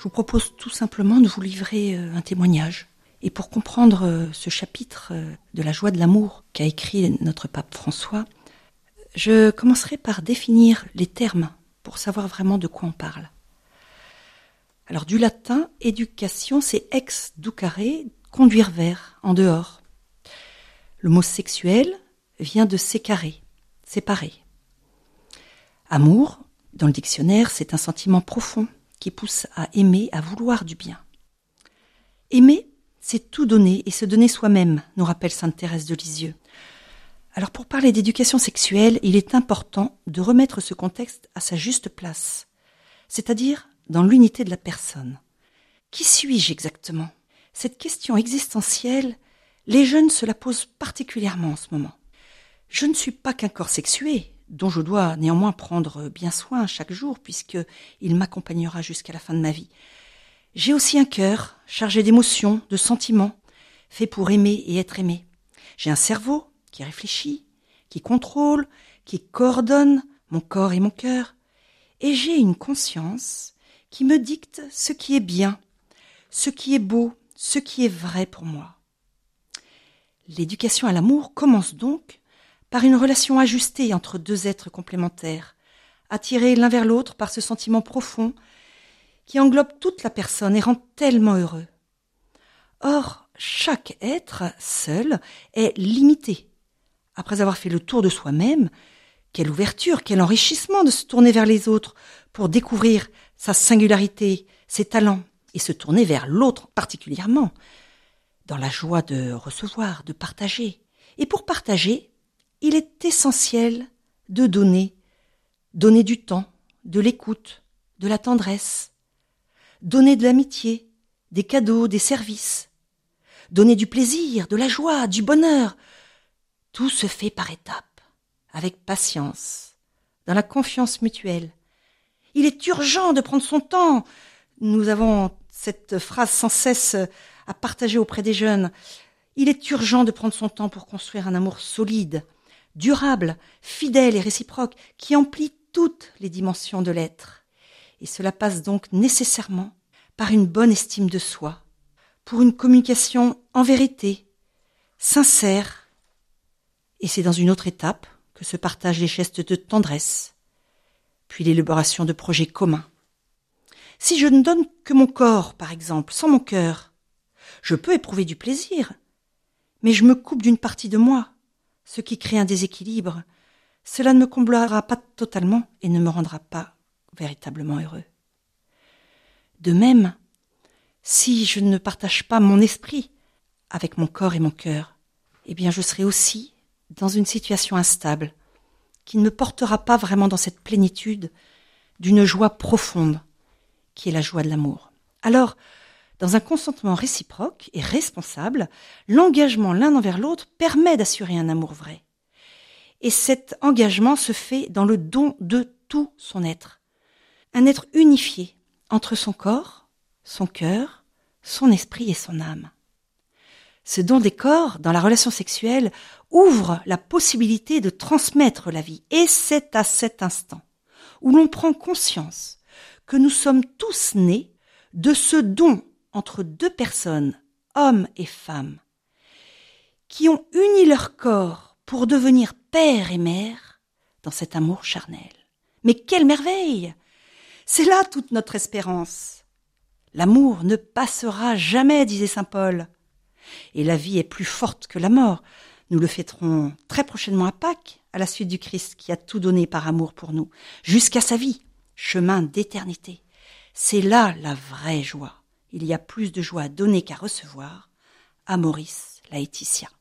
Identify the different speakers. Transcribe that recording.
Speaker 1: Je vous propose tout simplement de vous livrer un témoignage. Et pour comprendre ce chapitre de la joie de l'amour qu'a écrit notre pape François, je commencerai par définir les termes pour savoir vraiment de quoi on parle. Alors du latin, éducation, c'est ex ducare, conduire vers, en dehors. Le mot sexuel vient de sécare, séparer. Amour, dans le dictionnaire, c'est un sentiment profond qui pousse à aimer, à vouloir du bien. Aimer, c'est tout donner et se donner soi-même, nous rappelle sainte Thérèse de Lisieux. Alors pour parler d'éducation sexuelle, il est important de remettre ce contexte à sa juste place, c'est-à-dire dans l'unité de la personne. Qui suis-je exactement ? Cette question existentielle, les jeunes se la posent particulièrement en ce moment. Je ne suis pas qu'un corps sexué, dont je dois néanmoins prendre bien soin chaque jour, puisqu'il m'accompagnera jusqu'à la fin de ma vie. J'ai aussi un cœur chargé d'émotions, de sentiments, fait pour aimer et être aimé. J'ai un cerveau qui réfléchit, qui contrôle, qui coordonne mon corps et mon cœur. Et j'ai une conscience qui me dicte ce qui est bien, ce qui est beau, ce qui est vrai pour moi. L'éducation à l'amour commence donc par une relation ajustée entre deux êtres complémentaires, attirés l'un vers l'autre par ce sentiment profond qui englobe toute la personne et rend tellement heureux. Or, chaque être seul est limité. Après avoir fait le tour de soi-même, quelle ouverture, quel enrichissement de se tourner vers les autres pour découvrir sa singularité, ses talents, et se tourner vers l'autre particulièrement, dans la joie de recevoir, de partager. Et pour partager, il est essentiel de donner du temps, de l'écoute, de la tendresse, donner de l'amitié, des cadeaux, des services, donner du plaisir, de la joie, du bonheur. Tout se fait par étapes, avec patience, dans la confiance mutuelle. Il est urgent de prendre son temps. Nous avons cette phrase sans cesse à partager auprès des jeunes. Il est urgent de prendre son temps pour construire un amour solide, durable, fidèle et réciproque, qui emplit toutes les dimensions de l'être. Et cela passe donc nécessairement par une bonne estime de soi, pour une communication en vérité, sincère. Et c'est dans une autre étape que se partagent les gestes de tendresse, puis l'élaboration de projets communs. Si je ne donne que mon corps, par exemple, sans mon cœur, je peux éprouver du plaisir, mais je me coupe d'une partie de moi, ce qui crée un déséquilibre. Cela ne me comblera pas totalement et ne me rendra pas véritablement heureux. De même, si je ne partage pas mon esprit avec mon corps et mon cœur, eh bien je serai aussi dans une situation instable qui ne me portera pas vraiment dans cette plénitude d'une joie profonde qui est la joie de l'amour. Alors, dans un consentement réciproque et responsable, l'engagement l'un envers l'autre permet d'assurer un amour vrai. Et cet engagement se fait dans le don de tout son être. Un être unifié entre son corps, son cœur, son esprit et son âme. Ce don des corps, dans la relation sexuelle, ouvre la possibilité de transmettre la vie. Et c'est à cet instant où l'on prend conscience que nous sommes tous nés de ce don entre deux personnes, hommes et femmes, qui ont uni leur corps pour devenir père et mère dans cet amour charnel. Mais quelle merveille! C'est là toute notre espérance. L'amour ne passera jamais, disait saint Paul. Et la vie est plus forte que la mort. Nous le fêterons très prochainement à Pâques, à la suite du Christ qui a tout donné par amour pour nous, jusqu'à sa vie, chemin d'éternité. C'est là la vraie joie. Il y a plus de joie à donner qu'à recevoir. Amoris Laetitia.